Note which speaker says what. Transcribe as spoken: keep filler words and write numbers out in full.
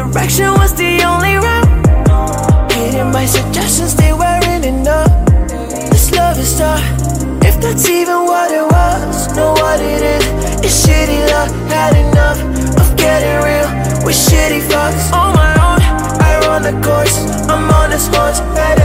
Speaker 1: direction was the only route. Hating my suggestions, they weren't enough. This love is tough, if that's even what it was. Know what it is, it's shitty love. Had enough of getting real with shitty fucks. On my own, I run the course, I'm on this horse.